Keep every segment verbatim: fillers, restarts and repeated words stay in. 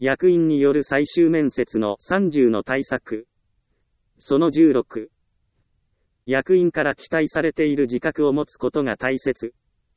役員による最終面接のさんじゅうの対策。そのじゅうろく。役員から期待されている自覚を持つことが大切。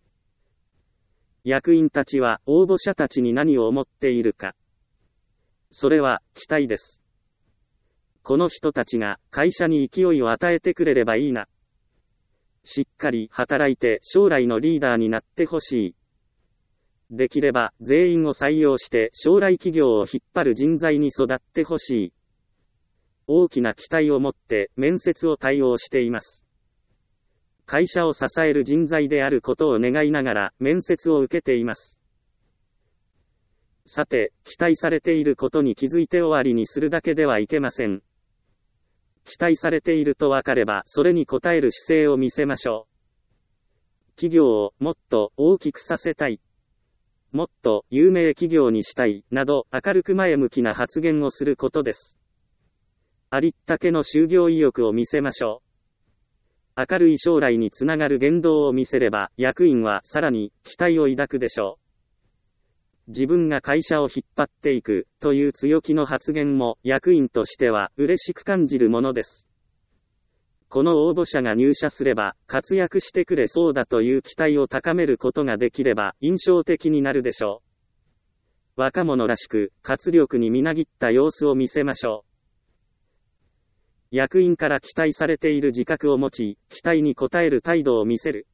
役員たちは応募者たちに何を思っているか。それは期待です。この人たちが会社に勢いを与えてくれればいいな。しっかり働いて将来のリーダーになってほしい。できれば全員を採用して将来企業を引っ張る人材に育ってほしい。大きな期待を持って面接を対応しています。会社を支える人材であることを願いながら面接を受けています。さて、期待されていることに気づいて終わりにするだけではいけません。期待されていると分かればそれに応える姿勢を見せましょう。企業をもっと大きくさせたい。もっと有名企業にしたい、など明るく前向きな発言をすることです。ありったけの就業意欲を見せましょう。明るい将来につながる言動を見せれば、役員はさらに期待を抱くでしょう。自分が会社を引っ張っていくという強気の発言も役員としては嬉しく感じるものです。この応募者が入社すれば活躍してくれそうだという期待を高めることができれば印象的になるでしょう。若者らしく活力にみなぎった様子を見せましょう。役員から期待されている自覚を持ち、期待に応える態度を見せる。